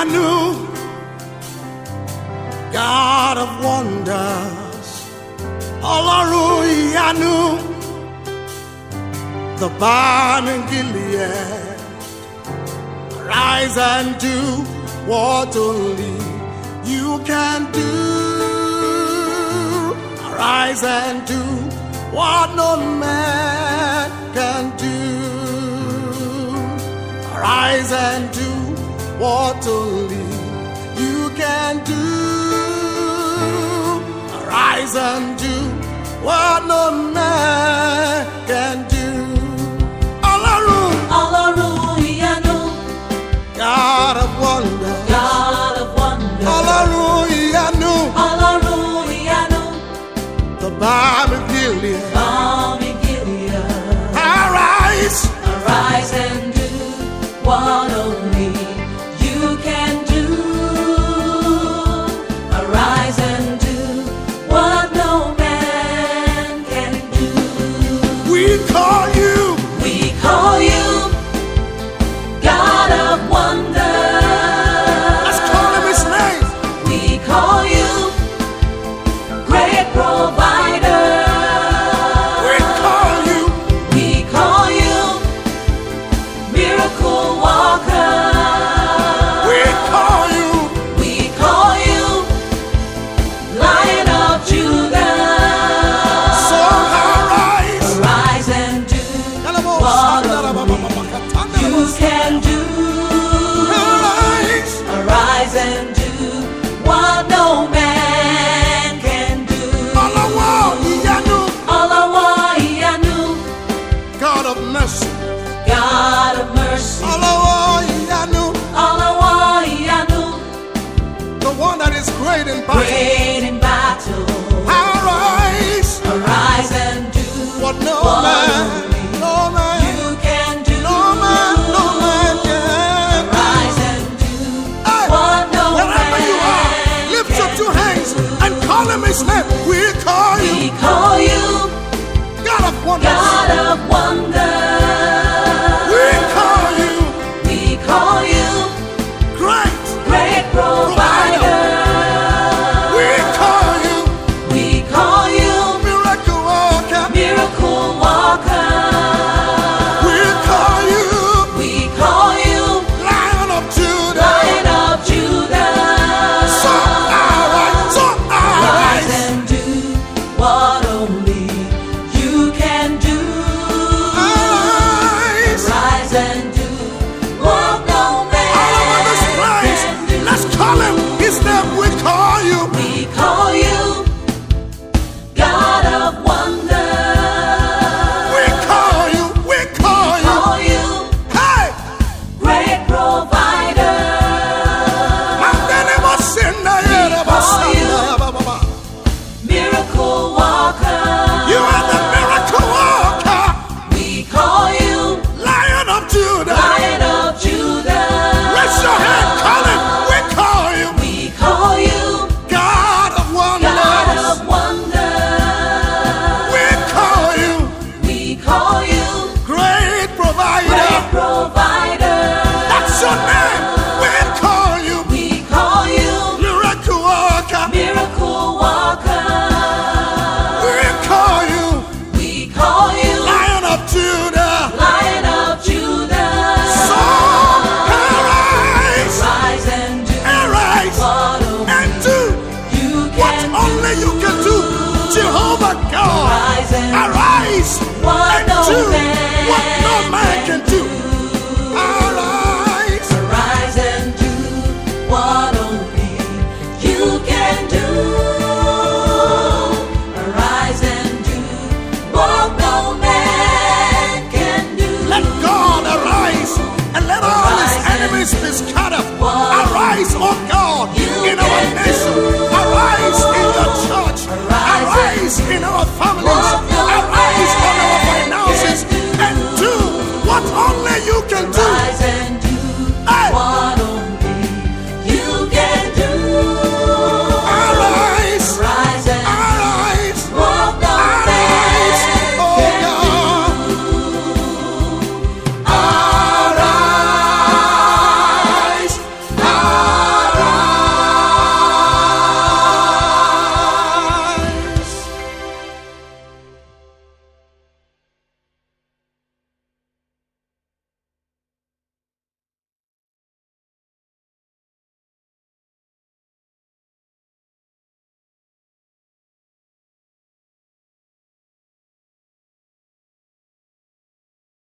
Yanu, God of wonders, Ọlọ́run Yanu, the balm in Gilead, arise and do what only you can do. Arise and do what no man can do. Arise and do what only you can do. Arise and do what no man can do. Ọlọ́run, Ìyanu, God of wonders, God of wonders. Ọlọ́run Ìyanu, Ìyanu, the balm of Gilead. balm in Gilead. Arise, Arise and do what only you can do. Arise and do what no man can do. we call you. We call you God of wonders. Let's call him his name. We call you great provider. We call you. We call you miracle worker. We call you. We call you Lion of Judah. So arise. Arise and do what only you can do. Arise. Arise and do what no man can do. Ọlọ́run Ìyanu, Ìyanu, God of mercy. God of mercy. Ọlọ́run Ìyanu, Ìyanu, the one that is great in battle. great in battle. Arise. Arise and do What no what man only